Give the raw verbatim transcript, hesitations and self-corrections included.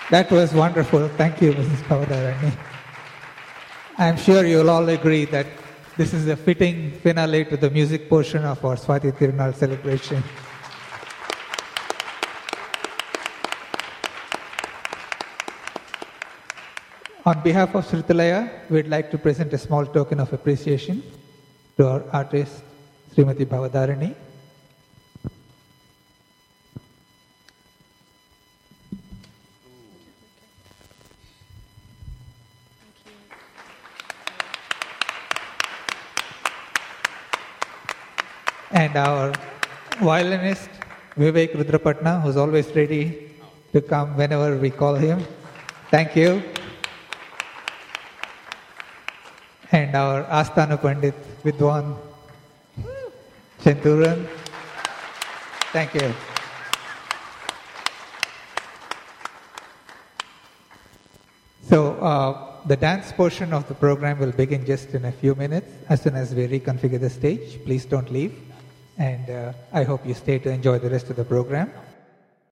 That was wonderful. Thank you, Missus Bhavadarani. I'm sure you'll all agree that this is a fitting finale to the music portion of our Swati Tirunal celebration. On behalf of Sritilaya, we'd like to present a small token of appreciation to our artist, Srimati Bhavadarani. And our violinist, Vivek Rudrapatna, who's always ready to come whenever we call him. Thank you. And our Asthana Pandit, Vidwan Chanturan. Thank you. So, uh, the dance portion of the program will begin just in a few minutes. As soon as we reconfigure the stage, please don't leave. And uh, I hope you stay to enjoy the rest of the program.